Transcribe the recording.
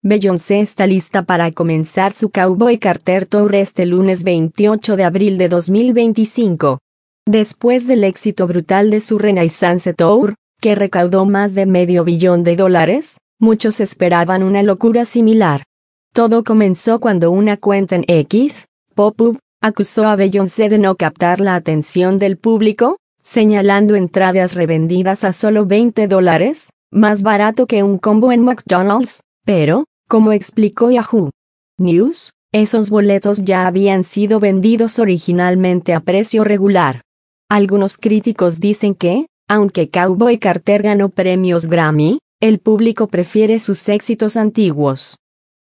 Beyoncé está lista para comenzar su Cowboy Carter Tour este lunes 28 de abril de 2025. Después del éxito brutal de su Renaissance Tour, que recaudó más de $500 millones, muchos esperaban una locura similar. Todo comenzó cuando una cuenta en X, Pop-Up, acusó a Beyoncé de no captar la atención del público, señalando entradas revendidas a solo $20, más barato que un combo en McDonald's, pero, como explicó Yahoo News, esos boletos ya habían sido vendidos originalmente a precio regular. Algunos críticos dicen que, aunque Cowboy Carter ganó premios Grammy, el público prefiere sus éxitos antiguos.